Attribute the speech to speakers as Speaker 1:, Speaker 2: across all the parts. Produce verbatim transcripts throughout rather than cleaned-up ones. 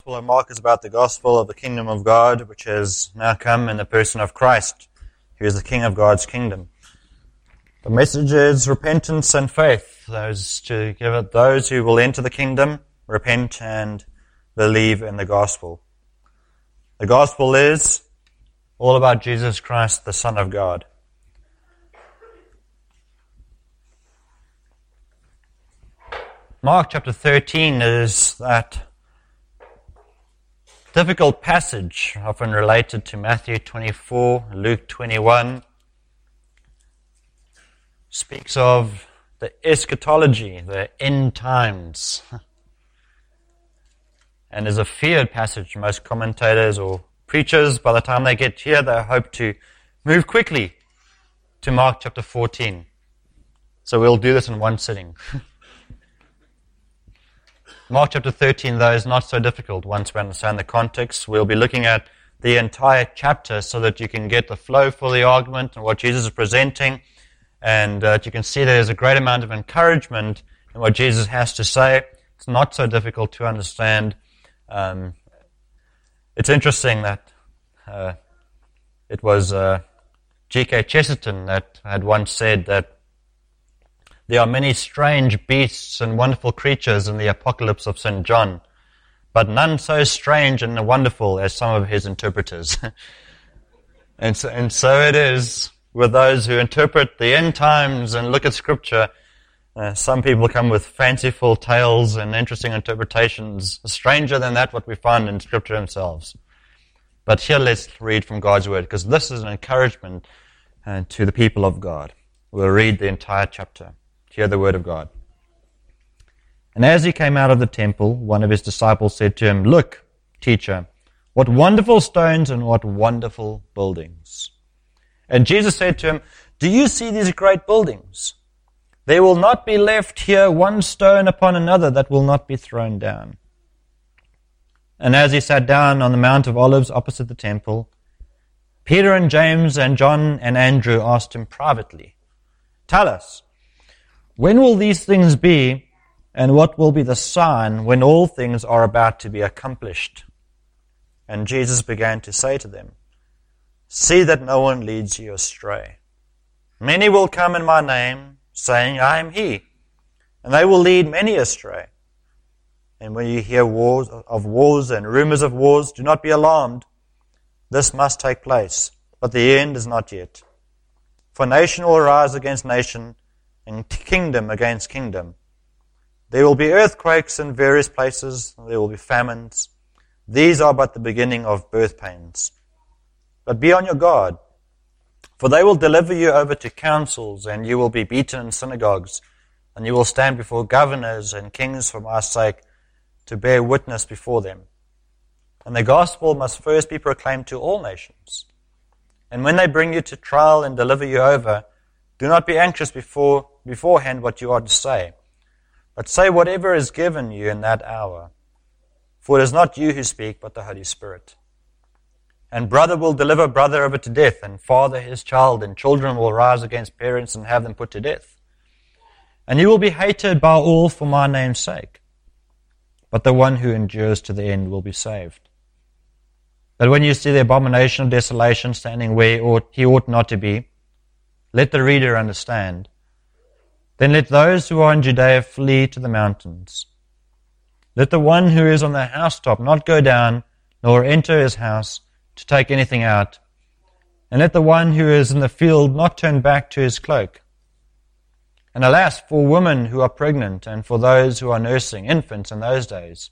Speaker 1: The Gospel of Mark is about the gospel of the kingdom of God, which has now come in the person of Christ, who is the King of God's kingdom. The message is repentance and faith. Those to give it those who will enter the kingdom, repent and believe in the gospel. The gospel is all about Jesus Christ, the Son of God. Mark chapter thirteen is that difficult passage, often related to Matthew twenty-four, Luke twenty-one, speaks of the eschatology, the end times, and is a feared passage. Most commentators or preachers, by the time they get here, they hope to move quickly to Mark chapter fourteen. So we'll do this in one sitting. Mark chapter thirteen, though, is not so difficult once we understand the context. We'll be looking at the entire chapter so that you can get the flow for the argument and what Jesus is presenting, and uh, you can see there's a great amount of encouragement in what Jesus has to say. It's not so difficult to understand. Um, it's interesting that uh, it was uh, G K Chesterton that had once said that there are many strange beasts and wonderful creatures in the Apocalypse of Saint John, but none so strange and wonderful as some of his interpreters. and, so, and so it is with those who interpret the end times and look at Scripture. Uh, some people come with fanciful tales and interesting interpretations, stranger than that what we find in Scripture themselves. But here let's read from God's Word, because this is an encouragement uh, to the people of God. We'll read the entire chapter. Hear the word of God. And as he came out of the temple, one of his disciples said to him, "Look, teacher, what wonderful stones and what wonderful buildings." And Jesus said to him, "Do you see these great buildings? There will not be left here one stone upon another that will not be thrown down." And as he sat down on the Mount of Olives opposite the temple, Peter and James and John and Andrew asked him privately, "Tell us, when will these things be, and what will be the sign when all things are about to be accomplished?" And Jesus began to say to them, "See that no one leads you astray. Many will come in my name, saying, 'I am he,' and they will lead many astray. And when you hear wars of wars and rumors of wars, do not be alarmed. This must take place, but the end is not yet. For nation will rise against nation, and kingdom against kingdom. There will be earthquakes in various places, there will be famines. These are but the beginning of birth pains. But be on your guard, for they will deliver you over to councils, and you will be beaten in synagogues, and you will stand before governors and kings for my sake, to bear witness before them. And the gospel must first be proclaimed to all nations. And when they bring you to trial and deliver you over, do not be anxious before beforehand what you are to say, but say whatever is given you in that hour. For it is not you who speak, but the Holy Spirit. And brother will deliver brother over to death, and father his child, and children will rise against parents and have them put to death. And you will be hated by all for my name's sake, but the one who endures to the end will be saved. But when you see the abomination of desolation standing where ought, he ought not to be, let the reader understand. Then let those who are in Judea flee to the mountains. Let the one who is on the housetop not go down, nor enter his house to take anything out. And let the one who is in the field not turn back to his cloak. And alas, for women who are pregnant, and for those who are nursing infants in those days,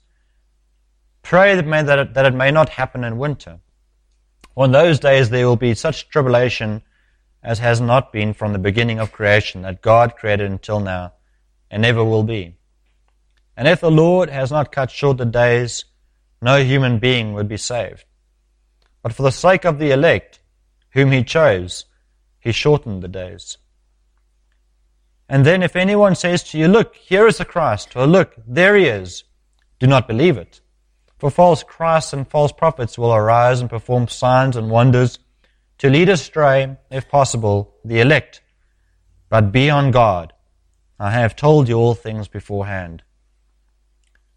Speaker 1: pray that, may, that, it, that it may not happen in winter. For in those days there will be such tribulation as has not been from the beginning of creation, that God created until now, and never will be. And if the Lord has not cut short the days, no human being would be saved. But for the sake of the elect, whom he chose, he shortened the days. And then if anyone says to you, 'Look, here is the Christ,' or 'Look, there he is,' do not believe it. For false Christs and false prophets will arise and perform signs and wonders, to lead astray, if possible, the elect. But be on guard. I have told you all things beforehand.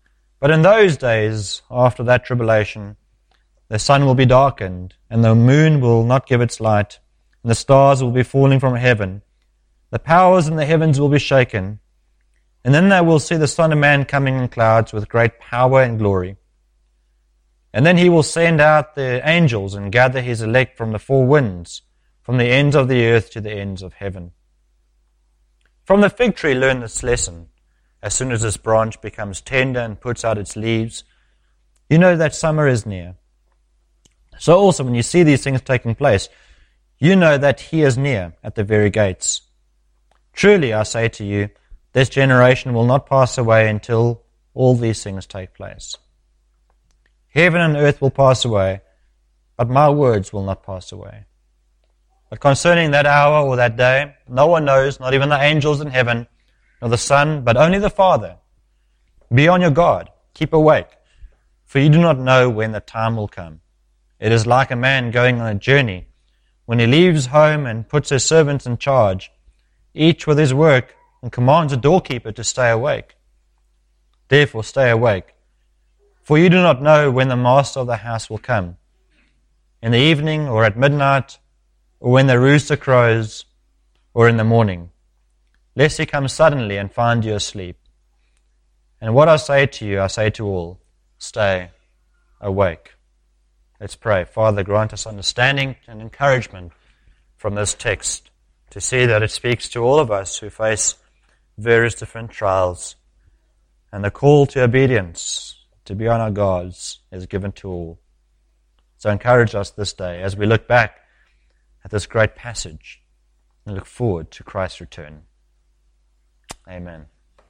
Speaker 1: But in those days, after that tribulation, the sun will be darkened, and the moon will not give its light, and the stars will be falling from heaven. The powers in the heavens will be shaken. And then they will see the Son of Man coming in clouds with great power and glory. And then he will send out the angels and gather his elect from the four winds, from the ends of the earth to the ends of heaven. From the fig tree learn this lesson. As soon as its branch becomes tender and puts out its leaves, you know that summer is near. So also when you see these things taking place, you know that he is near at the very gates. Truly, I say to you, this generation will not pass away until all these things take place. Heaven and earth will pass away, but my words will not pass away. But concerning that hour or that day, no one knows, not even the angels in heaven, nor the Son, but only the Father. Be on your guard, keep awake, for you do not know when the time will come. It is like a man going on a journey, when he leaves home and puts his servants in charge, each with his work, and commands a doorkeeper to stay awake. Therefore stay awake, for you do not know when the master of the house will come, in the evening or at midnight, or when the rooster crows, or in the morning, lest he come suddenly and find you asleep. And what I say to you, I say to all, stay awake. Let's pray. Father, grant us understanding and encouragement from this text to see that it speaks to all of us who face various different trials. And the call to obedience, to be on our guards, is given to all. So encourage us this day as we look back at this great passage and look forward to Christ's return. Amen.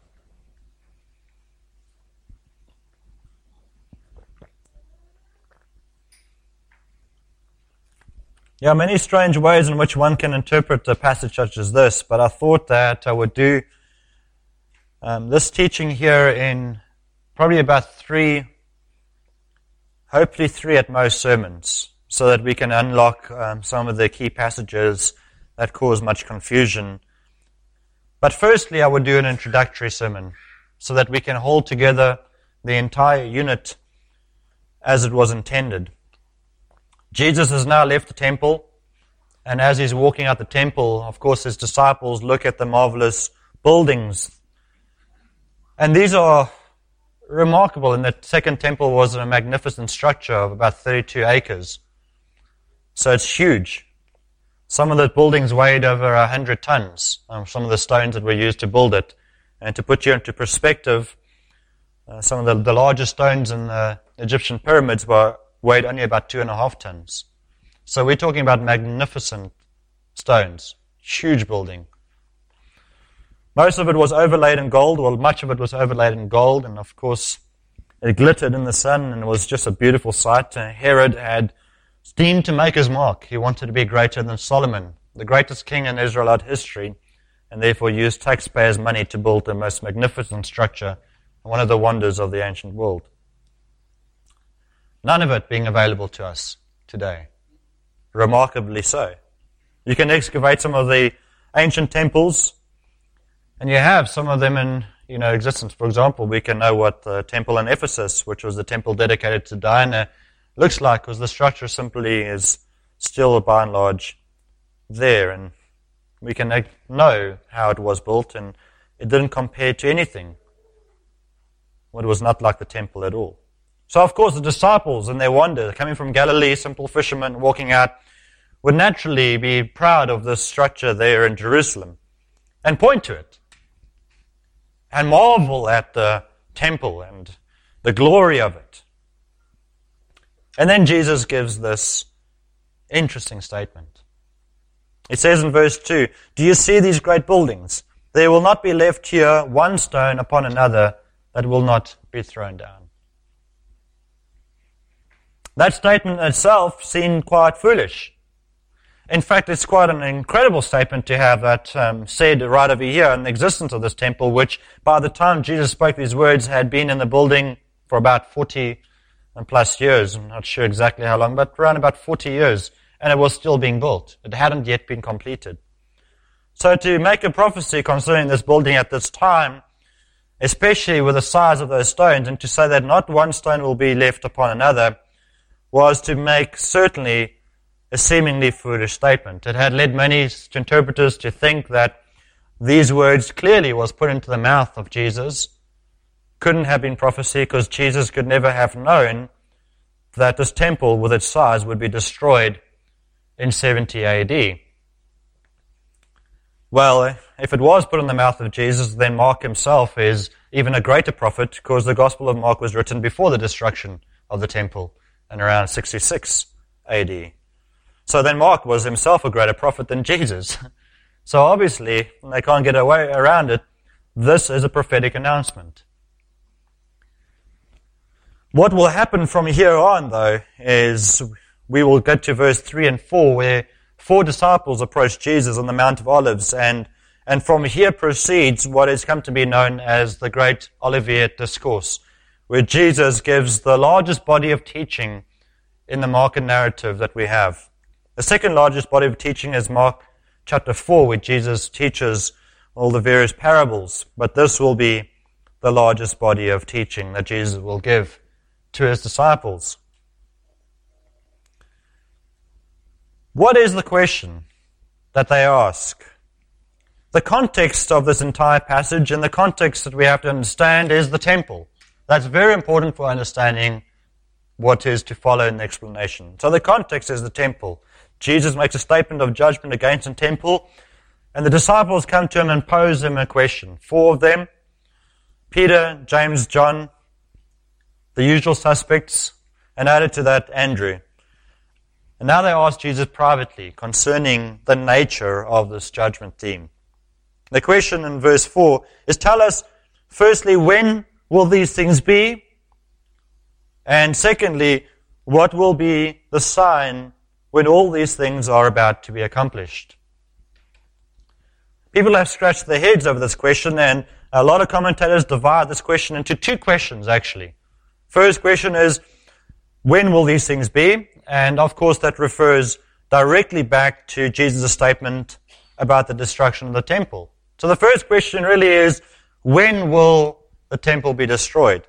Speaker 1: There are many strange ways in which one can interpret a passage such as this, but I thought that I would do um, this teaching here in probably about three, hopefully three at most sermons, so that we can unlock um, some of the key passages that cause much confusion. But firstly, I would do an introductory sermon so that we can hold together the entire unit as it was intended. Jesus has now left the temple, and as he's walking out the temple, of course, his disciples look at the marvelous buildings. And these are remarkable, and the second temple was a magnificent structure of about thirty-two acres. So it's huge. Some of the buildings weighed over one hundred tons, um, some of the stones that were used to build it. And to put you into perspective, uh, some of the, the largest stones in the Egyptian pyramids were weighed only about two and a half tons. So we're talking about magnificent stones, huge building. Most of it was overlaid in gold, well, much of it was overlaid in gold, and of course it glittered in the sun, and it was just a beautiful sight. Uh, Herod had schemed to make his mark. He wanted to be greater than Solomon, the greatest king in Israelite history, and therefore used taxpayers' money to build the most magnificent structure, one of the wonders of the ancient world. None of it being available to us today. Remarkably so. You can excavate some of the ancient temples, and you have some of them in you know, existence. For example, we can know what the temple in Ephesus, which was the temple dedicated to Diana, looks like, because the structure simply is still, by and large, there. And we can know how it was built, and it didn't compare to anything. It was not like the temple at all. So, of course, the disciples, in their wonder, coming from Galilee, simple fishermen walking out, would naturally be proud of this structure there in Jerusalem and point to it and marvel at the temple and the glory of it. And then Jesus gives this interesting statement. It says in verse two, "Do you see these great buildings? There will not be left here one stone upon another that will not be thrown down." That statement itself seemed quite foolish. In fact, it's quite an incredible statement to have that um, said right over here in the existence of this temple, which by the time Jesus spoke these words had been in the building for about forty and plus years. I'm not sure exactly how long, but around about forty years, and it was still being built. It hadn't yet been completed. So to make a prophecy concerning this building at this time especially with the size of those stones, and to say that not one stone will be left upon another, was to make certainly a seemingly foolish statement. It had led many interpreters to think that these words clearly was put into the mouth of Jesus. Couldn't have been prophecy, because Jesus could never have known that this temple with its size would be destroyed in seventy A D. Well, if it was put in the mouth of Jesus, then Mark himself is even a greater prophet, because the Gospel of Mark was written before the destruction of the temple in around sixty-six A D. So then Mark was himself a greater prophet than Jesus. So obviously, they can't get away around it. This is a prophetic announcement. What will happen from here on, though, is we will get to verse three and four, where four disciples approach Jesus on the Mount of Olives, and, and from here proceeds what has come to be known as the Great Olivet Discourse, where Jesus gives the largest body of teaching in the Mark narrative that we have. The second largest body of teaching is Mark chapter four, where Jesus teaches all the various parables, but this will be the largest body of teaching that Jesus will give to his disciples. What is the question that they ask? The context of this entire passage and the context that we have to understand is the temple. That's very important for understanding what is to follow in the explanation. So the context is the temple. Jesus makes a statement of judgment against the temple, and the disciples come to him and pose him a question. Four of them, Peter, James, John, the usual suspects, and added to that, Andrew. And now they ask Jesus privately concerning the nature of this judgment theme. The question in verse four is, tell us, firstly, when will these things be? And secondly, what will be the sign when all these things are about to be accomplished? People have scratched their heads over this question, and a lot of commentators divide this question into two questions, actually. First question is, when will these things be? And of course that refers directly back to Jesus' statement about the destruction of the temple. So the first question really is, when will the temple be destroyed?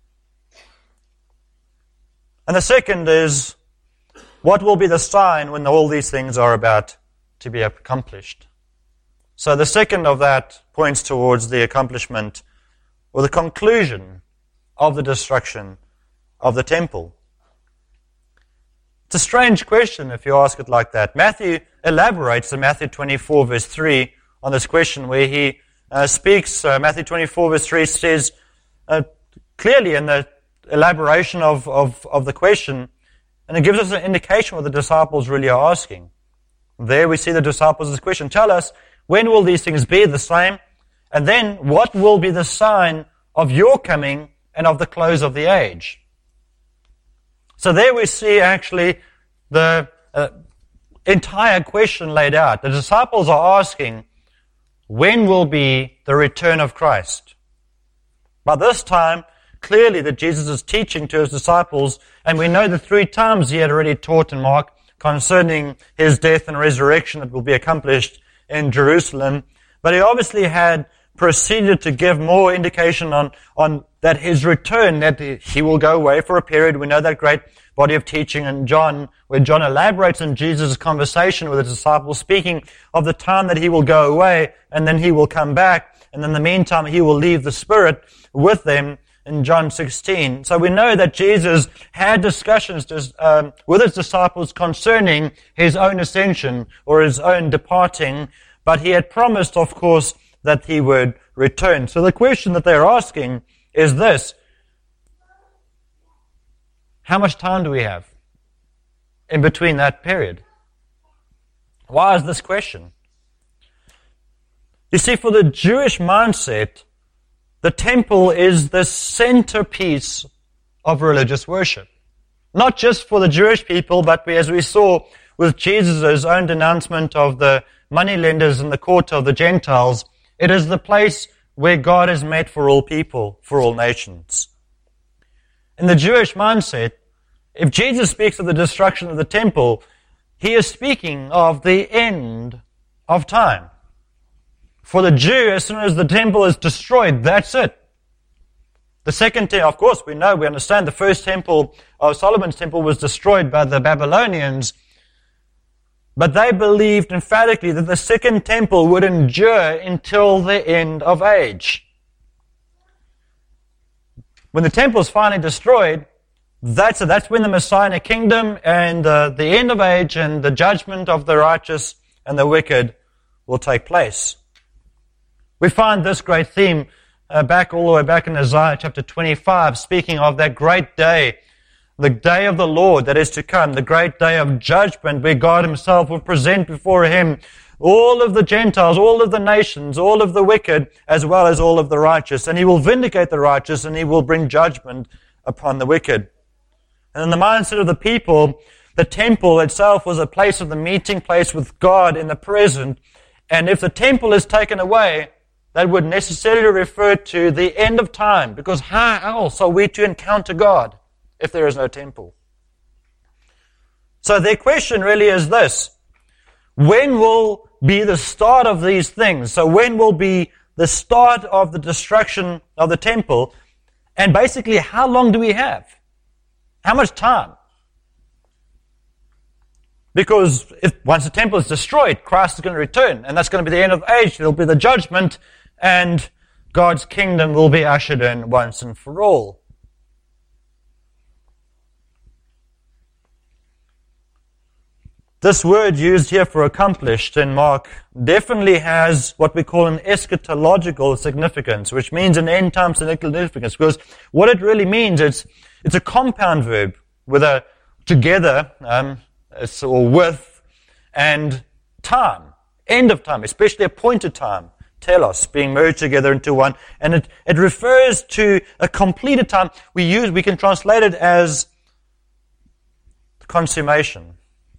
Speaker 1: And the second is, what will be the sign when all these things are about to be accomplished? So the second of that points towards the accomplishment or the conclusion of the destruction of the temple. It's a strange question if you ask it like that. Matthew elaborates in Matthew twenty-four verse three on this question, where he uh, speaks, uh, Matthew twenty-four verse three says uh, clearly in the elaboration of, of, of the question, and it gives us an indication what the disciples really are asking. There we see the disciples' question, tell us, when will these things be the same? And then, what will be the sign of your coming and of the close of the age? So there we see actually the uh, entire question laid out. The disciples are asking, when will be the return of Christ? By this time, clearly that Jesus is teaching to his disciples, and we know the three times he had already taught in Mark concerning his death and resurrection that will be accomplished in Jerusalem. But he obviously had proceeded to give more indication on, on that his return, that he will go away for a period. We know that great body of teaching in John, where John elaborates in Jesus' conversation with the disciples, speaking of the time that he will go away, and then he will come back, and in the meantime he will leave the Spirit with them in John sixteen. So we know that Jesus had discussions to, um, with his disciples concerning his own ascension or his own departing, but he had promised, of course, that he would return. So the question that they're asking is this: how much time do we have in between that period? Why is this question? You see, for the Jewish mindset, the temple is the centerpiece of religious worship. Not just for the Jewish people, but as we saw with Jesus' own denouncement of the moneylenders in the court of the Gentiles, it is the place where God is met for all people, for all nations. In the Jewish mindset, if Jesus speaks of the destruction of the temple, he is speaking of the end of time. For the Jew, as soon as the temple is destroyed, that's it. The second temple, of course, we know, we understand the first temple of Solomon's temple was destroyed by the Babylonians. But they believed emphatically that the second temple would endure until the end of age. When the temple is finally destroyed, that's, that's when the Messianic kingdom and uh, the end of age and the judgment of the righteous and the wicked will take place. We find this great theme uh, back all the way back in Isaiah chapter twenty-five, speaking of that great day, the day of the Lord that is to come, the great day of judgment where God himself will present before him all of the Gentiles, all of the nations, all of the wicked, as well as all of the righteous. And he will vindicate the righteous and he will bring judgment upon the wicked. And in the mindset of the people, the temple itself was a place of the meeting place with God in the present. And if the temple is taken away, that would necessarily refer to the end of time, because how else are we to encounter God if there is no temple? So their question really is this: when will be the start of these things? So when will be the start of the destruction of the temple? And basically, how long do we have? How much time? Because if once the temple is destroyed, Christ is going to return, and that's going to be the end of age. There'll be the judgment, and God's kingdom will be ushered in once and for all. This word used here for accomplished in Mark definitely has what we call an eschatological significance, which means an end-time significance, because what it really means is it's a compound verb with a together, um, or with, and time, end of time, especially appointed time, telos, being merged together into one, and it, it refers to a completed time. We use, we can translate it as consummation.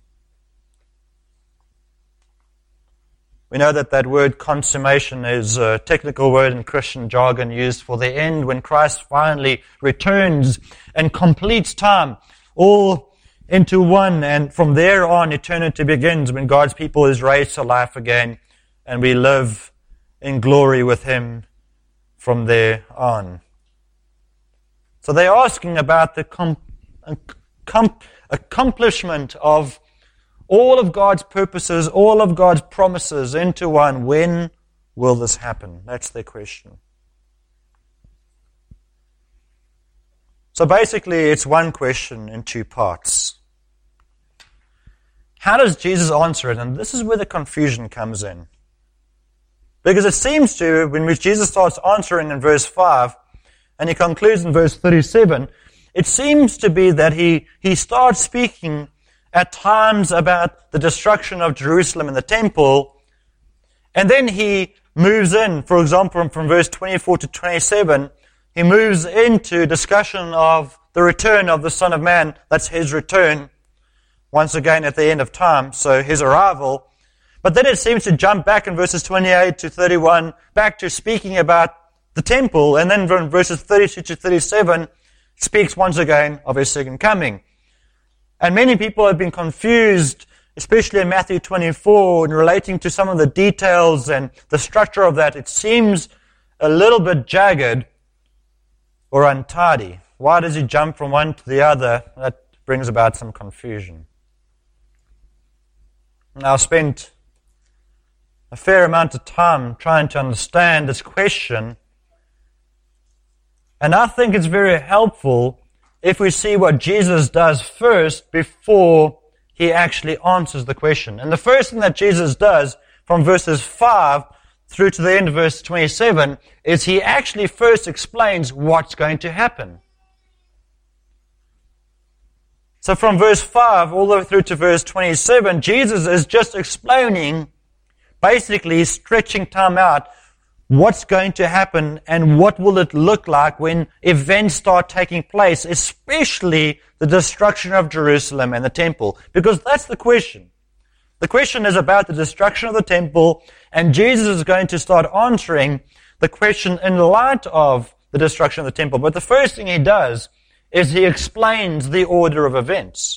Speaker 1: We know that that word consummation is a technical word in Christian jargon used for the end, when Christ finally returns and completes time, all into one, and from there on eternity begins, when God's people is raised to life again and we live in glory with him from there on. So they're asking about the com- com- accomplishment of all of God's purposes, all of God's promises into one. When will this happen? That's their question. So basically, it's one question in two parts. How does Jesus answer it? And this is where the confusion comes in. Because it seems to, when Jesus starts answering in verse five, and he concludes in verse thirty-seven, it seems to be that he, he starts speaking at times about the destruction of Jerusalem and the temple, and then he moves in, for example, from verse twenty-four to twenty-seven, he moves into discussion of the return of the Son of Man. That's his return, once again at the end of time, so his arrival. But then it seems to jump back in verses twenty-eight to thirty-one, back to speaking about the temple, and then from verses thirty-two to thirty-seven, speaks once again of his second coming. And many people have been confused, especially in Matthew twenty-four, in relating to some of the details and the structure of that. It seems a little bit jagged or untidy. Why does he jump from one to the other? That brings about some confusion. Now, I've spent a fair amount of time trying to understand this question, and I think it's very helpful if we see what Jesus does first before he actually answers the question. And the first thing that Jesus does from verses five through to the end of verse twenty-seven is he actually first explains what's going to happen. So from verse five all the way through to verse twenty-seven, Jesus is just explaining, basically stretching time out, what's going to happen and what will it look like when events start taking place, especially the destruction of Jerusalem and the temple. Because that's the question. The question is about the destruction of the temple, and Jesus is going to start answering the question in light of the destruction of the temple. But the first thing he does is he explains the order of events.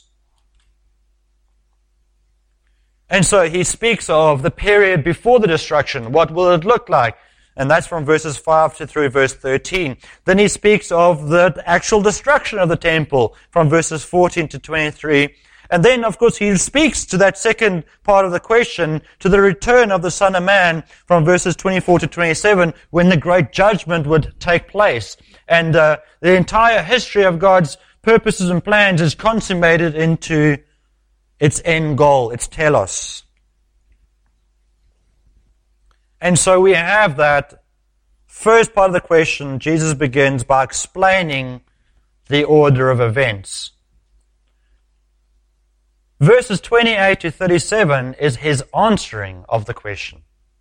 Speaker 1: And so he speaks of the period before the destruction. What will it look like? And that's from verses five to through verse thirteen. Then he speaks of the actual destruction of the temple from verses fourteen to twenty-three. And then, of course, he speaks to that second part of the question, to the return of the Son of Man from verses twenty-four to twenty-seven, when the great judgment would take place. And uh, the entire history of God's purposes and plans is consummated into its end goal, its telos. And so we have that first part of the question. Jesus begins by explaining the order of events. Verses twenty-eight to thirty-seven is his answering of the question.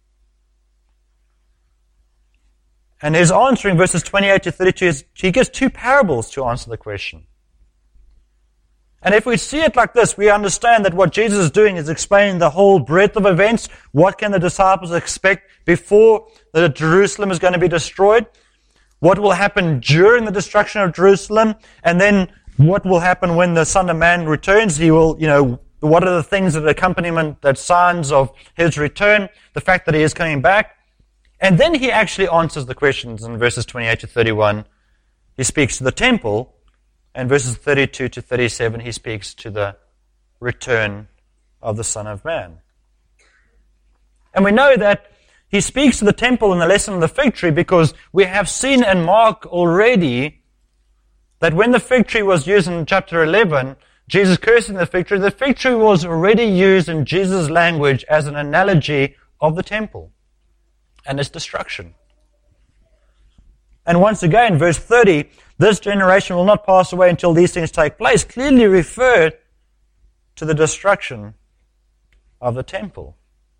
Speaker 1: And his answering, verses twenty-eight to thirty-two, is he gives two parables to answer the question. And if we see it like this, we understand that what Jesus is doing is explaining the whole breadth of events. What can the disciples expect before the Jerusalem is going to be destroyed? What will happen during the destruction of Jerusalem? And then what will happen when the Son of Man returns? He will, you know, what are the things that accompaniment, that signs of his return? The fact that he is coming back. And then he actually answers the questions in verses twenty-eight to thirty-one. He speaks to the temple. And verses thirty-two to thirty-seven, he speaks to the return of the Son of Man. And we know that he speaks to the temple in the lesson of the fig tree because we have seen in Mark already that when the fig tree was used in chapter eleven, Jesus cursing the fig tree, the fig tree was already used in Jesus' language as an analogy of the temple and its destruction. And once again, verse thirty, this generation will not pass away until these things take place, clearly referred to the destruction of the temple.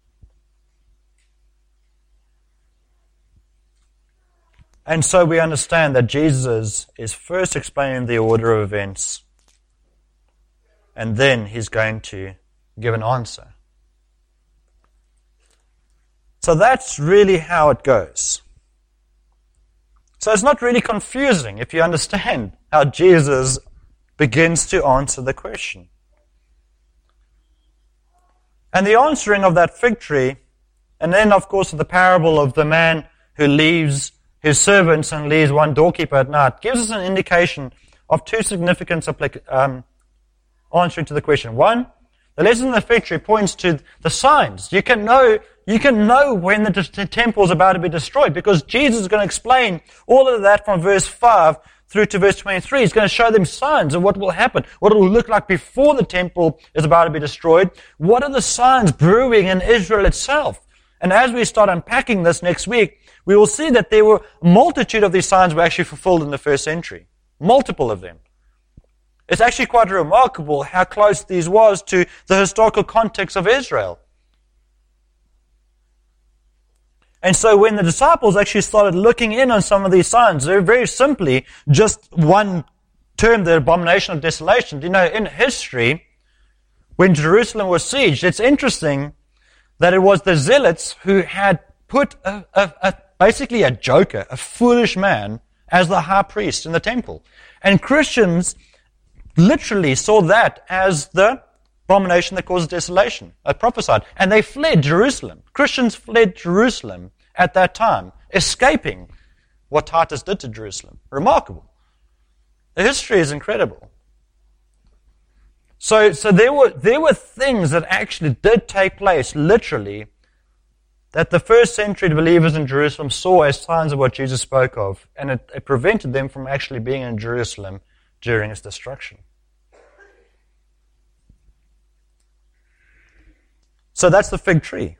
Speaker 1: And so we understand that Jesus is first explaining the order of events, and then he's going to give an answer. So that's really how it goes. So it's not really confusing if you understand how Jesus begins to answer the question. And the answering of that fig tree, and then of course the parable of the man who leaves his servants and leaves one doorkeeper at night, gives us an indication of two significant um, answering to the question. One, the lesson of the fig tree points to the signs. You can know You can know when the, the temple is about to be destroyed because Jesus is going to explain all of that from verse five through to verse twenty-three. He's going to show them signs of what will happen, what it will look like before the temple is about to be destroyed. What are the signs brewing in Israel itself? And as we start unpacking this next week, we will see that there were a multitude of these signs were actually fulfilled in the first century. Multiple of them. It's actually quite remarkable how close these was to the historical context of Israel. And so when the disciples actually started looking in on some of these signs, they're very simply just one term, the abomination of desolation. You know, in history, when Jerusalem was sieged, it's interesting that it was the zealots who had put a, a, a, basically a joker, a foolish man, as the high priest in the temple. And Christians literally saw that as the abomination that causes desolation, I prophesied. And they fled Jerusalem. Christians fled Jerusalem at that time, escaping what Titus did to Jerusalem. Remarkable. The history is incredible. So, so there were, there were things that actually did take place, literally, that the first century believers in Jerusalem saw as signs of what Jesus spoke of, and it, it prevented them from actually being in Jerusalem during its destruction. So that's the fig tree.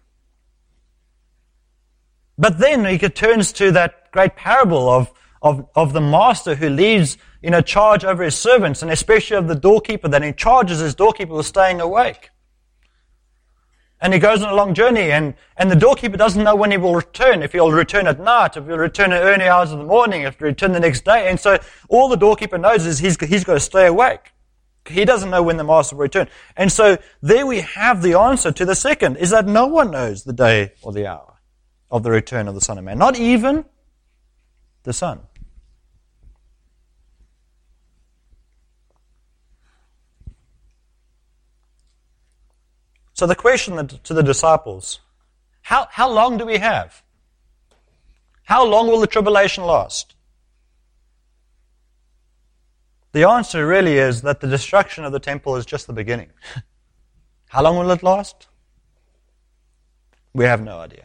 Speaker 1: But then he turns to that great parable of, of, of the master who leaves, you know, charge over his servants, and especially of the doorkeeper, that he charges his doorkeeper with staying awake. And he goes on a long journey, and, and the doorkeeper doesn't know when he will return, if he'll return at night, if he'll return at early hours of the morning, if he'll return the next day. And so all the doorkeeper knows is he's, he's got to stay awake. He doesn't know when the master will return. And so there we have the answer to the second, is that no one knows the day or the hour of the return of the Son of Man. Not even the Son. So the question to the disciples, how, how long do we have? How long will the tribulation last? The answer really is that the destruction of the temple is just the beginning. How long will it last? We have no idea.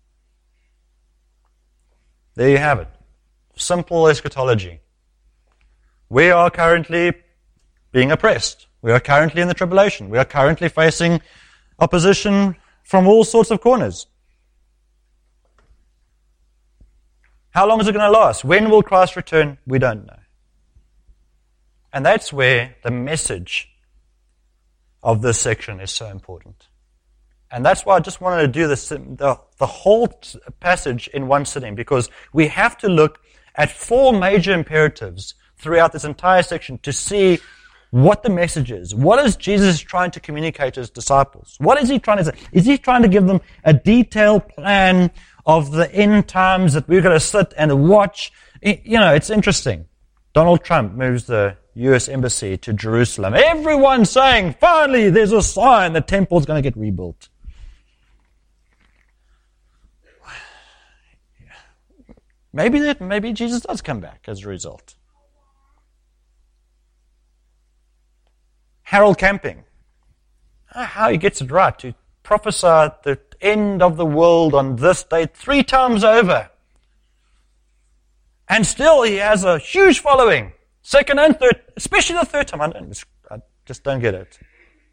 Speaker 1: There you have it. Simple eschatology. We are currently being oppressed. We are currently in the tribulation. We are currently facing opposition from all sorts of corners. How long is it going to last? When will Christ return? We don't know. And that's where the message of this section is so important. And that's why I just wanted to do this, the, the whole passage in one sitting, because we have to look at four major imperatives throughout this entire section to see what the message is. What is Jesus trying to communicate to his disciples? What is he trying to say? Is he trying to give them a detailed plan of the end times that we're going to sit and watch? You know, it's interesting. Donald Trump moves the U S Embassy to Jerusalem. Everyone's saying, finally, there's a sign the temple's going to get rebuilt. Maybe that, maybe Jesus does come back as a result. Harold Camping, how he gets it right to prophesy the end of the world on this date three times over. And still he has a huge following. Second and third, especially the third time. I, don't, I just don't get it.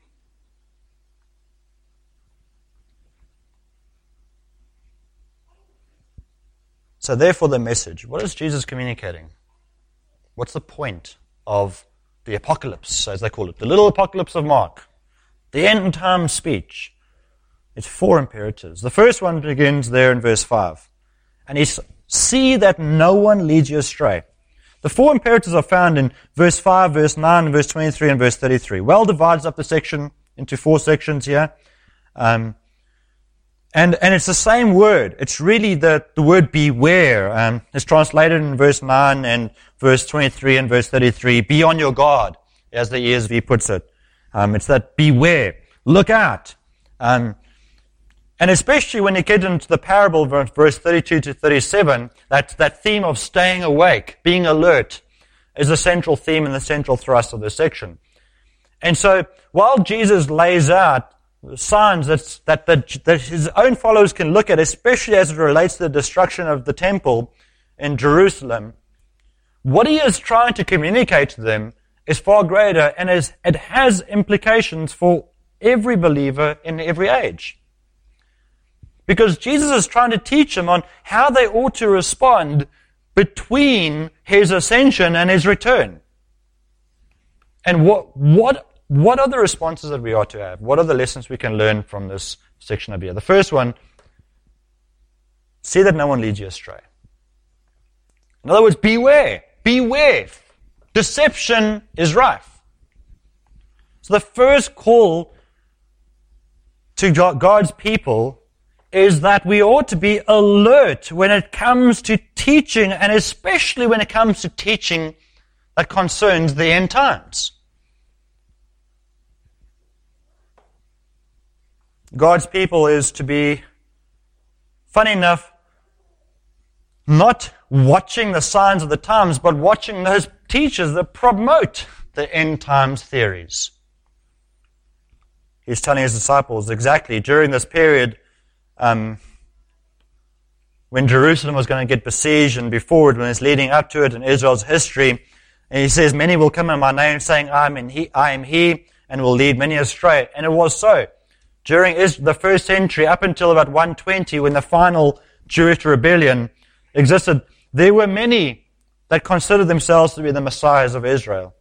Speaker 1: So therefore the message, what is Jesus communicating? What's the point of the apocalypse, as they call it, the little apocalypse of Mark, the end time speech? It's four imperatives. The first one begins there in verse five. And it's, see that no one leads you astray. The four imperatives are found in verse five, verse nine, verse twenty-three, and verse thirty-three. Well divides up the section into four sections here. Um, and, and it's the same word. It's really the, the word beware. Um, it's translated in verse nine and verse twenty-three and verse thirty-three. Be on your guard, as the E S V puts it. Um, it's that beware. Look out. Um, And especially when you get into the parable, verse thirty-two to thirty-seven, that, that theme of staying awake, being alert, is a central theme and the central thrust of this section. And so, while Jesus lays out signs that, that, that, that his own followers can look at, especially as it relates to the destruction of the temple in Jerusalem, what he is trying to communicate to them is far greater, and is, it has implications for every believer in every age. Because Jesus is trying to teach them on how they ought to respond between his ascension and his return. And what, what, what are the responses that we ought to have? What are the lessons we can learn from this section of here? The first one, see that no one leads you astray. In other words, beware. Beware. Deception is rife. So the first call to God's people is that we ought to be alert when it comes to teaching, and especially when it comes to teaching that concerns the end times. God's people is to be, funny enough, not watching the signs of the times, but watching those teachers that promote the end times theories. He's telling his disciples exactly during this period Um, when Jerusalem was going to get besieged, and before it, when it's leading up to it in Israel's history, and he says, many will come in my name saying, I am, in he, I am he, and will lead many astray. And it was so. During the first century, up until about one twenty, when the final Jewish rebellion existed, there were many that considered themselves to be the messiahs of Israel.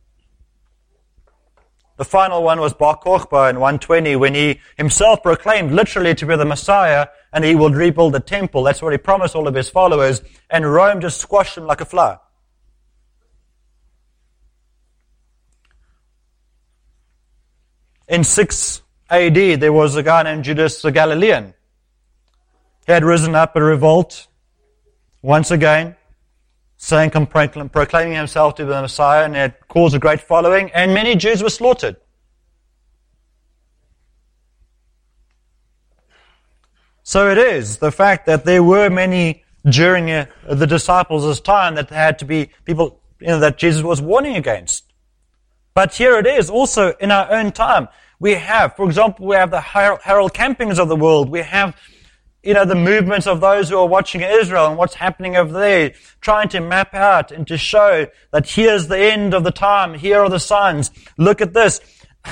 Speaker 1: The final one was Bar Kokhba in one twenty, when he himself proclaimed literally to be the Messiah, and he will rebuild the temple. That's what he promised all of his followers, and Rome just squashed him like a fly. In six A D, there was a guy named Judas the Galilean. He had risen up a revolt, once again, saying, proclaiming himself to be the Messiah, and it caused a great following, and many Jews were slaughtered. So it is the fact that there were many during uh, the disciples' time that there had to be people, you know, that Jesus was warning against. But here it is, also in our own time. We have, for example, we have the Harold Campings of the world. We have, you know, the movements of those who are watching Israel and what's happening over there, trying to map out and to show that here's the end of the time, here are the signs, look at this.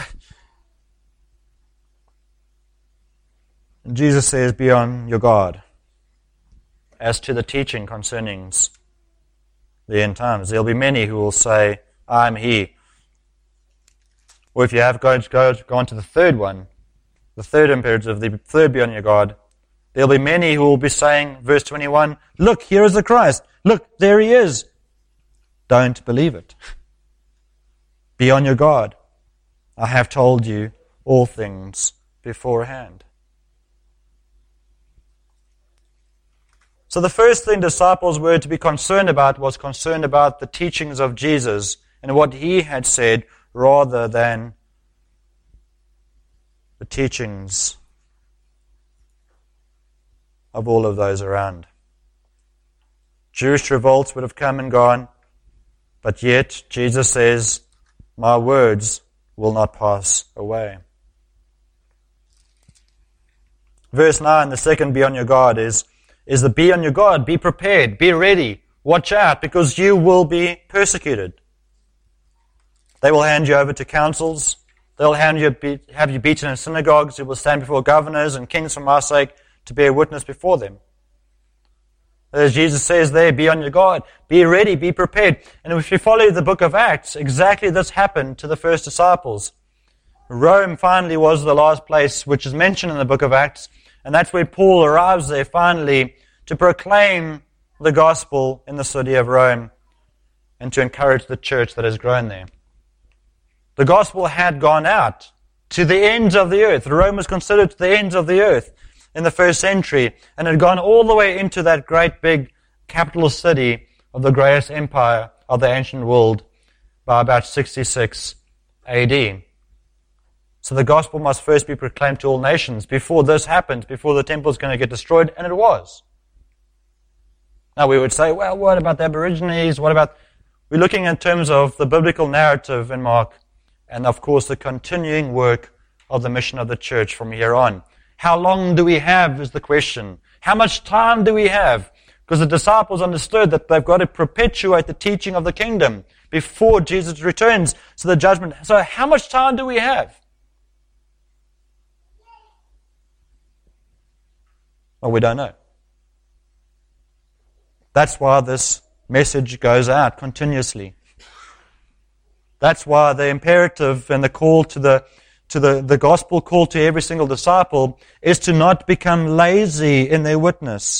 Speaker 1: And Jesus says, be on your guard as to the teaching concerning the end times. There'll be many who will say, I'm he. Or if you have go, go, go on to the third one, the third imperative, the third be on your guard, there'll be many who will be saying, verse twenty-one, look, here is the Christ. Look, there he is. Don't believe it. Be on your guard. I have told you all things beforehand. So the first thing disciples were to be concerned about was concerned about the teachings of Jesus and what he had said, rather than the teachings of all of those around. Jewish revolts would have come and gone, but yet Jesus says, my words will not pass away. Verse nine, the second be on your guard is, is the be on your guard, be prepared, be ready, watch out, because you will be persecuted. They will hand you over to councils. They'll hand you, have you beaten in synagogues. You will stand before governors and kings for my sake to bear witness before them. As Jesus says there, be on your guard, be ready, be prepared. And if you follow the book of Acts, exactly this happened to the first disciples. Rome finally was the last place which is mentioned in the book of Acts, and that's where Paul arrives there finally to proclaim the gospel in the city of Rome and to encourage the church that has grown there. The gospel had gone out to the ends of the earth. Rome was considered to the ends of the earth in the first century, and had gone all the way into that great big capital city of the greatest empire of the ancient world by about sixty-six A D. So the gospel must first be proclaimed to all nations before this happened, before the temple is going to get destroyed, and it was. Now we would say, well, what about the Aborigines? What about... We're looking in terms of the biblical narrative in Mark, and of course the continuing work of the mission of the church from here on. How long do we have is the question. How much time do we have? Because the disciples understood that they've got to perpetuate the teaching of the kingdom before Jesus returns to the judgment. So how much time do we have? Well, we don't know. That's why this message goes out continuously. That's why the imperative and the call to the to the, the gospel call to every single disciple is to not become lazy in their witness.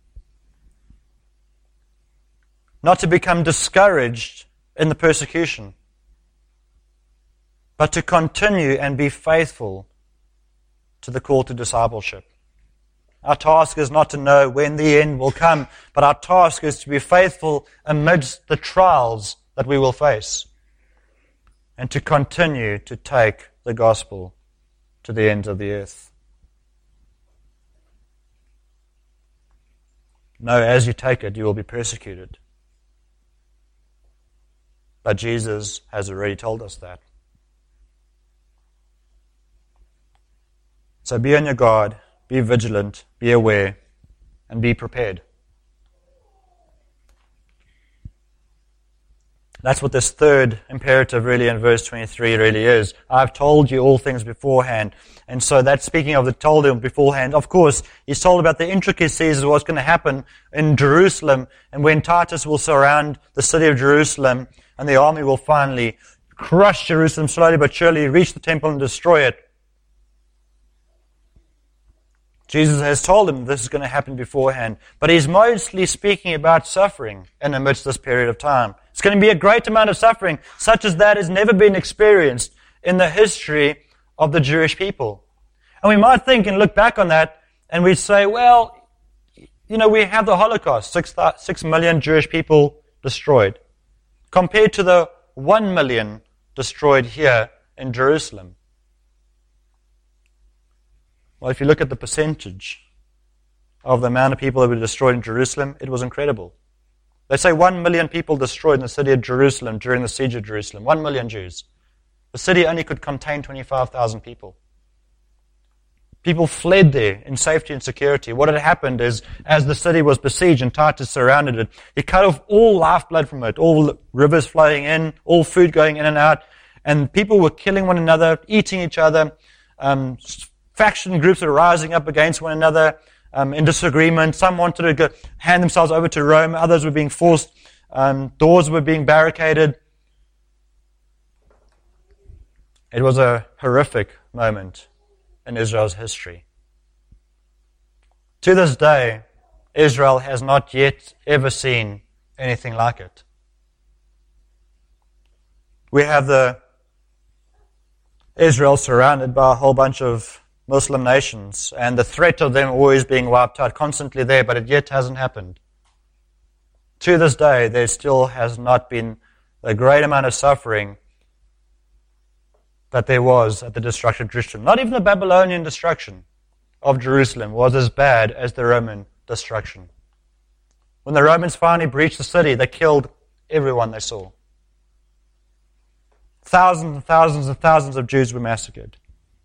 Speaker 1: Not to become discouraged in the persecution. But to continue and be faithful to the call to discipleship. Our task is not to know when the end will come, but our task is to be faithful amidst the trials that we will face. And to continue to take the gospel to the ends of the earth. No, as you take it, you will be persecuted. But Jesus has already told us that. So be on your guard, be vigilant, be aware, and be prepared. That's what this third imperative really in verse twenty-three really is. I've told you all things beforehand. And so that's speaking of the told him beforehand. Of course, he's told about the intricacies of what's going to happen in Jerusalem and when Titus will surround the city of Jerusalem and the army will finally crush Jerusalem slowly but surely, reach the temple and destroy it. Jesus has told him this is going to happen beforehand. But he's mostly speaking about suffering in amidst this period of time. It's going to be a great amount of suffering, such as that has never been experienced in the history of the Jewish people. And we might think and look back on that, and we say, well, you know, we have the Holocaust, six, six million Jewish people destroyed, compared to the one million destroyed here in Jerusalem. Well, if you look at the percentage, of the amount of people that were destroyed in Jerusalem, it was incredible. They say one million people destroyed in the city of Jerusalem during the siege of Jerusalem. One million Jews. The city only could contain twenty-five thousand people. People fled there in safety and security. What had happened is, as the city was besieged and Titus surrounded it, he cut off all lifeblood from it, all rivers flowing in, all food going in and out, and people were killing one another, eating each other. Um, faction groups were rising up against one another um, in disagreement. Some wanted to go, hand themselves over to Rome. Others were being forced. Um, doors were being barricaded. It was a horrific moment in Israel's history. To this day, Israel has not yet ever seen anything like it. We have the Israel surrounded by a whole bunch of Muslim nations, and the threat of them always being wiped out, constantly there, but it yet hasn't happened. To this day, there still has not been a great amount of suffering that there was at the destruction of Jerusalem. Not even the Babylonian destruction of Jerusalem was as bad as the Roman destruction. When the Romans finally breached the city, they killed everyone they saw. Thousands and thousands and thousands of Jews were massacred.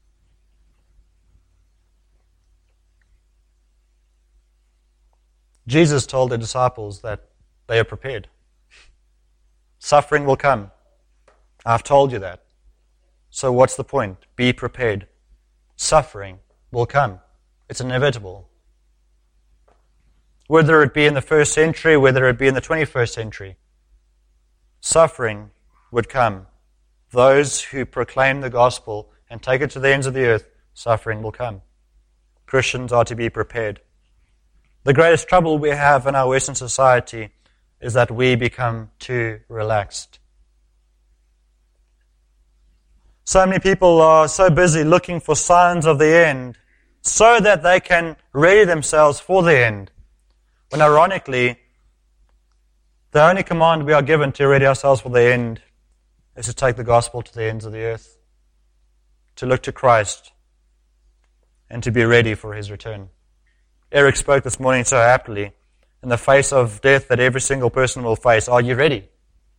Speaker 1: Jesus told the disciples that they are prepared. Suffering will come. I've told you that. So what's the point? Be prepared. Suffering will come. It's inevitable. Whether it be in the first century, whether it be in the twenty-first century, suffering would come. Those who proclaim the gospel and take it to the ends of the earth, suffering will come. Christians are to be prepared. The greatest trouble we have in our Western society is that we become too relaxed. So many people are so busy looking for signs of the end so that they can ready themselves for the end. When ironically, the only command we are given to ready ourselves for the end is to take the gospel to the ends of the earth, to look to Christ, and to be ready for His return. Eric spoke this morning so aptly, in the face of death that every single person will face, are you ready?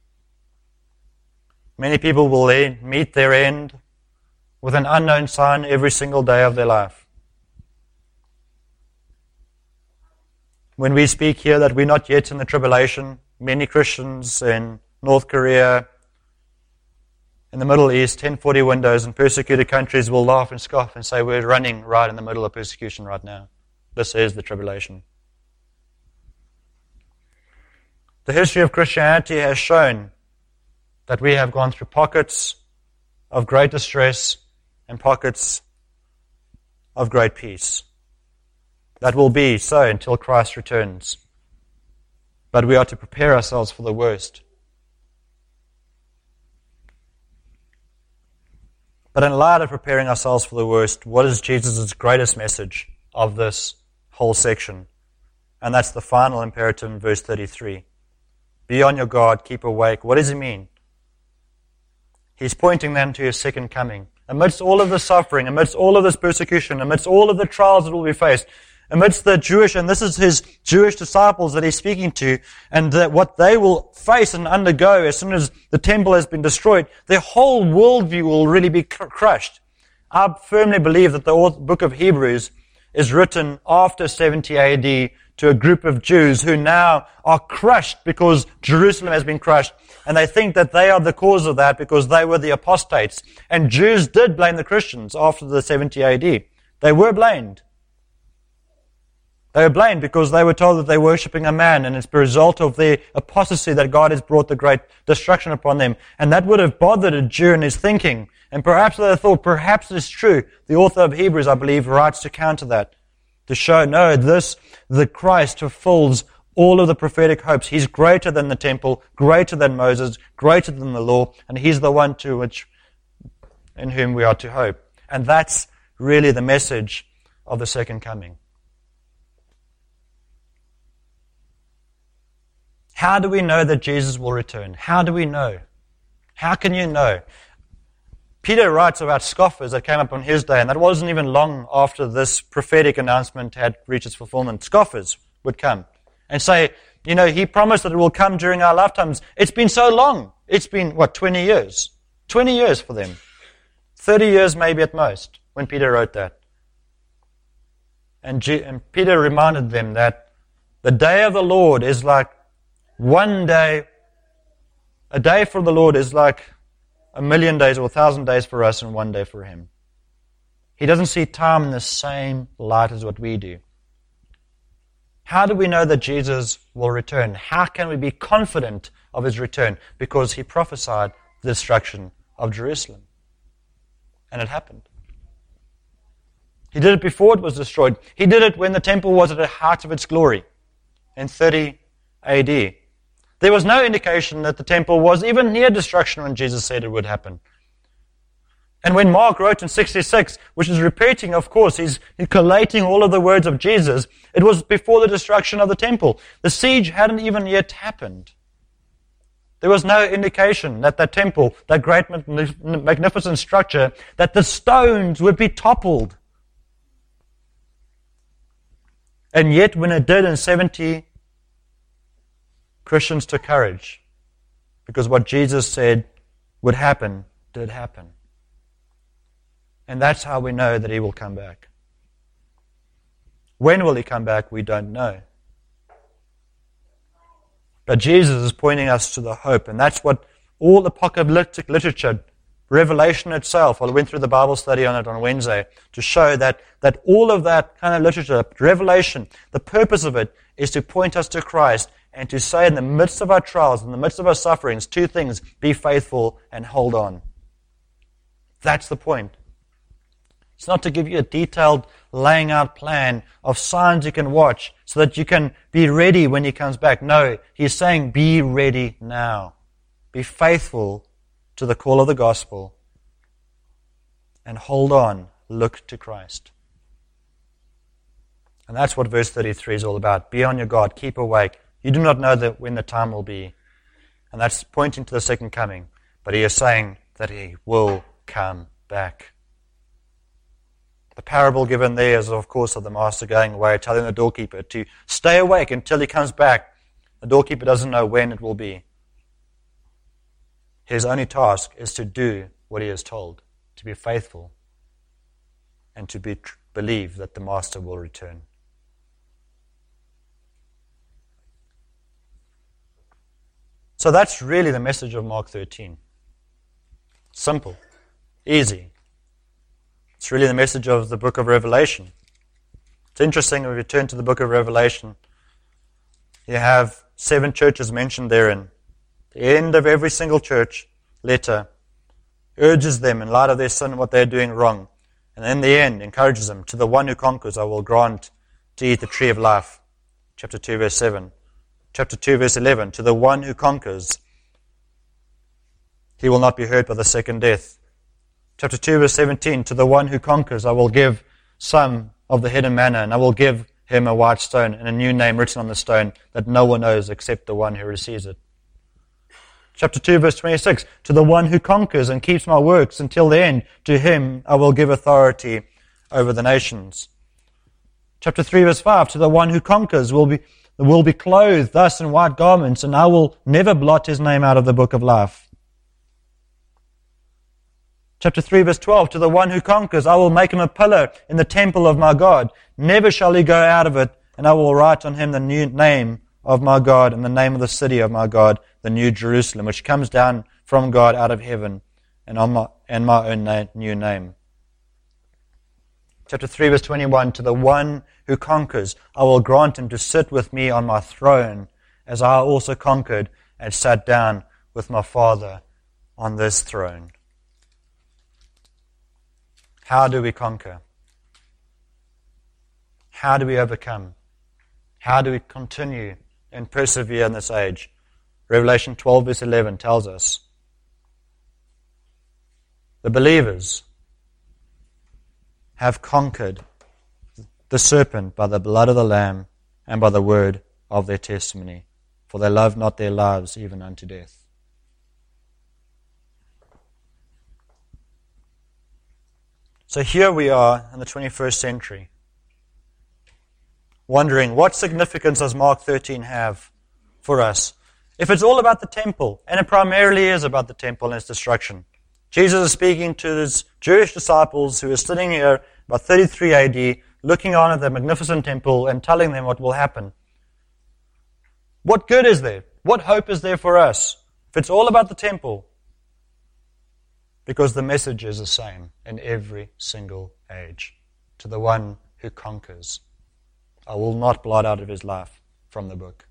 Speaker 1: Many people will meet their end with an unknown sign every single day of their life. When we speak here that we're not yet in the tribulation, many Christians in North Korea, in the Middle East, ten forty windows in persecuted countries will laugh and scoff and say we're running right in the middle of persecution right now. This is the tribulation. The history of Christianity has shown that we have gone through pockets of great distress and pockets of great peace. That will be so until Christ returns. But we are to prepare ourselves for the worst. But in light of preparing ourselves for the worst, what is Jesus' greatest message of this whole section? And that's the final imperative in verse thirty-three. Be on your guard, keep awake. What does he mean? He's pointing then to His second coming. Amidst all of the suffering, amidst all of this persecution, amidst all of the trials that will be faced, amidst the Jewish, and this is His Jewish disciples that He's speaking to, and that what they will face and undergo as soon as the temple has been destroyed, their whole worldview will really be cr- crushed. I firmly believe that the book of Hebrews is written after seventy A D to a group of Jews who now are crushed because Jerusalem has been crushed, and they think that they are the cause of that because they were the apostates. And Jews did blame the Christians after the seventy A D. They were blamed. They were blamed because they were told that they were worshipping a man, and it's the result of their apostasy that God has brought the great destruction upon them. And that would have bothered a Jew in his thinking. And perhaps they thought, perhaps it's true. The author of Hebrews, I believe, writes to counter that. To show, no, this, the Christ fulfills all of the prophetic hopes. He's greater than the temple, greater than Moses, greater than the law, and He's the one to which, in whom we are to hope. And that's really the message of the second coming. How do we know that Jesus will return? How do we know? How can you know? Peter writes about scoffers that came up on his day, and that wasn't even long after this prophetic announcement had reached its fulfillment. Scoffers would come and say, you know, he promised that it will come during our lifetimes. It's been so long. It's been, what, twenty years? twenty years for them. thirty years maybe at most when Peter wrote that. And, G- and Peter reminded them that the day of the Lord is like one day. A day for the Lord is like a million days or a thousand days for us and one day for Him. He doesn't see time in the same light as what we do. How do we know that Jesus will return? How can we be confident of His return? Because He prophesied the destruction of Jerusalem. And it happened. He did it before it was destroyed. He did it when the temple was at the height of its glory in thirty A D. There was no indication that the temple was even near destruction when Jesus said it would happen. And when Mark wrote in sixty-six, which is repeating, of course, he's, he's collating all of the words of Jesus, it was before the destruction of the temple. The siege hadn't even yet happened. There was no indication that that temple, that great magnificent structure, that the stones would be toppled. And yet when it did in seventy, Christians took courage, because what Jesus said would happen did happen. And that's how we know that He will come back. When will He come back? We don't know. But Jesus is pointing us to the hope, and that's what all apocalyptic literature, Revelation itself, I went through the Bible study on it on Wednesday to show that, that all of that kind of literature, Revelation, the purpose of it is to point us to Christ and to say in the midst of our trials, in the midst of our sufferings, two things: be faithful and hold on. That's the point. It's not to give you a detailed laying out plan of signs you can watch so that you can be ready when He comes back. No, He's saying be ready now. Be faithful to the call of the gospel and hold on. Look to Christ. And that's what verse thirty-three is all about. Be on your guard. Keep awake. You do not know that when the time will be. And that's pointing to the second coming. But He is saying that He will come back. The parable given there is, of course, of the master going away, telling the doorkeeper to stay awake until he comes back. The doorkeeper doesn't know when it will be. His only task is to do what he is told, to be faithful, and to be, believe that the master will return. So that's really the message of Mark thirteen. Simple, easy. It's really the message of the book of Revelation. It's interesting, if you turn to the book of Revelation, you have seven churches mentioned therein. The end of every single church letter urges them, in light of their sin, what they're doing wrong. And in the end, encourages them, to the one who conquers, I will grant to eat the tree of life. Chapter two, verse seven. Chapter two, verse eleven, to the one who conquers, he will not be hurt by the second death. Chapter two, verse seventeen, to the one who conquers, I will give some of the hidden manna, and I will give him a white stone and a new name written on the stone that no one knows except the one who receives it. Chapter two, verse twenty-six, to the one who conquers and keeps my works until the end, to him I will give authority over the nations. Chapter three, verse five, to the one who conquers will be will be clothed thus in white garments, and I will never blot his name out of the book of life. Chapter three, verse twelve, to the one who conquers, I will make him a pillar in the temple of my God. Never shall he go out of it, and I will write on him the new name of my God and the name of the city of my God, the New Jerusalem, which comes down from God out of heaven, and on my, and my own na- new name. Chapter three, verse twenty-one, to the one who conquers, I will grant him to sit with me on my throne, as I also conquered and sat down with my Father on this throne. How do we conquer? How do we overcome? How do we continue and persevere in this age? Revelation twelve, verse eleven tells us the believers have conquered the serpent by the blood of the Lamb and by the word of their testimony, for they love not their lives even unto death. So here we are in the twenty-first century, wondering what significance does Mark thirteen have for us? If it's all about the temple, and it primarily is about the temple and its destruction. Jesus is speaking to his Jewish disciples who are sitting here about thirty-three A D, looking on at the magnificent temple and telling them what will happen. What good is there? What hope is there for us if it's all about the temple? Because the message is the same in every single age. To the one who conquers, I will not blot out of his life from the book.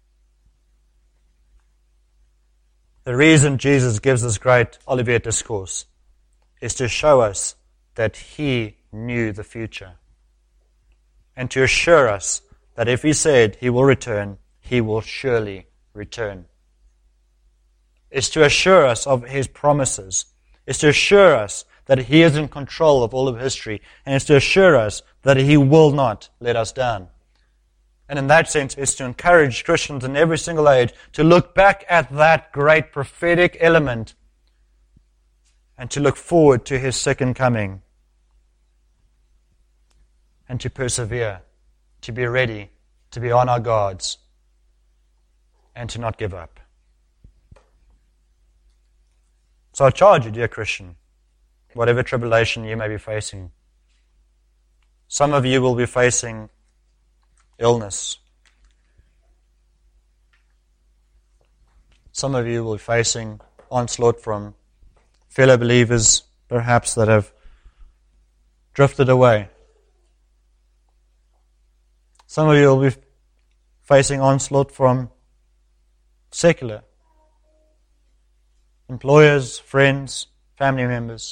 Speaker 1: The reason Jesus gives this great Olivet discourse is to show us that he knew the future, and to assure us that if he said he will return, he will surely return. It's to assure us of his promises. It's to assure us that he is in control of all of history, and it's to assure us that he will not let us down. And in that sense, it's to encourage Christians in every single age to look back at that great prophetic element and to look forward to his second coming and to persevere, to be ready, to be on our guards, and to not give up. So I charge you, dear Christian, whatever tribulation you may be facing. Some of you will be facing illness. Some of you will be facing onslaught from fellow believers, perhaps, that have drifted away. Some of you will be facing onslaught from secular employers, friends, family members.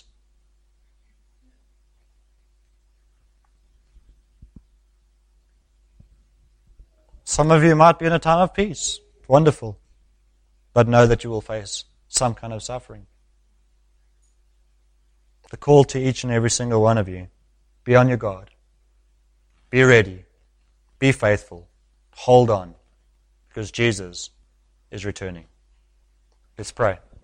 Speaker 1: Some of you might be in a time of peace. Wonderful. But know that you will face some kind of suffering. The call to each and every single one of you, be on your guard. Be ready. Be faithful. Hold on. Because Jesus is returning. Let's pray.